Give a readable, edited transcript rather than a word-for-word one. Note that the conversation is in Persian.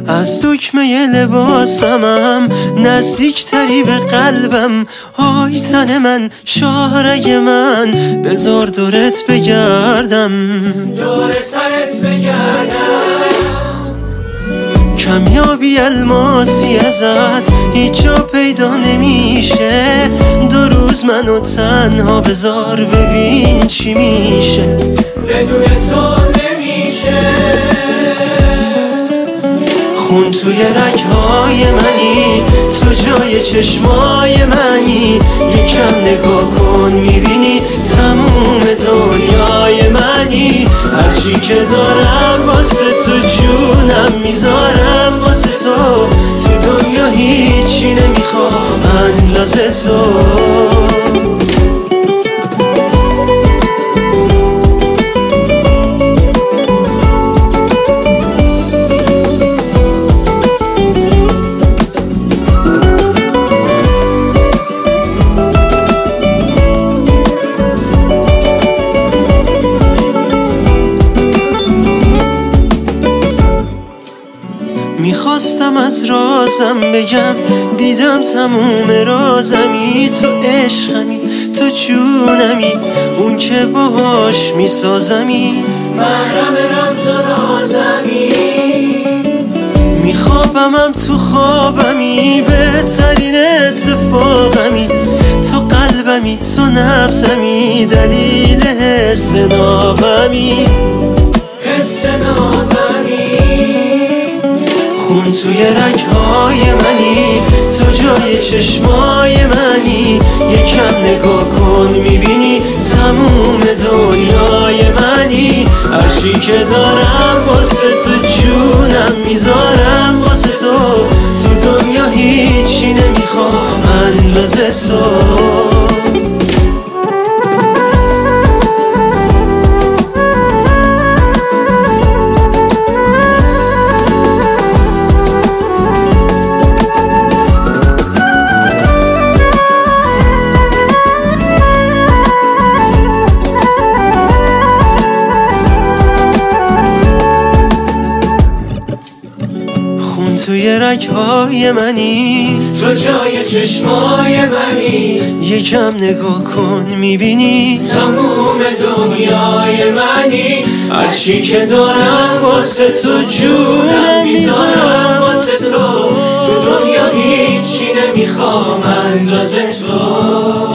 از دکمه لباسمم نزدیکتری به قلبم. آی تن من، شاهرگ من، بذار دورت بگردم، دور سرت بگردم. کمیابی الماسی ازت هیچ جا پیدا نمیشه. 2 روز منو تنها بذار ببین چی میشه. بدون تو نمیشه. خون توی رگ‌های منی، تو جای چشمای منی. یکم نگاه کن میبینی تموم دنیای منی. هرچی که دارم واسه تو جونم میذارم واسه تو. تو دنیا هیچی نمیخوام اندازه تو. میخواستم از رازم بگم، دیدم تموم رازمی. تو عشقمی، تو جونمی، اون که باهاش میسازمی. محرم رمز و رازمی. میخوابمم تو خوابمی، بهترین اتفاقمی. تو قلبمی، تو نبضمی، دلیل حس نابمی. حس نابمی. خون توی رگ‌های منی، تو جای چشمای منی. یکم نگاه کن میبینی تموم دنیای منی. هرچی که دارم واسه تو جونم میذارم واسه تو. تو دنیا هیچی نمیخوام اندازه تو. توی رگ‌های منی، تو جای چشمای منی. یکم نگاه کن میبینی تموم دنیای منی. هرچی که دارم واسه تو جونم میذارم واسه تو. تو دنیا هیچی نمیخوام اندازه تو.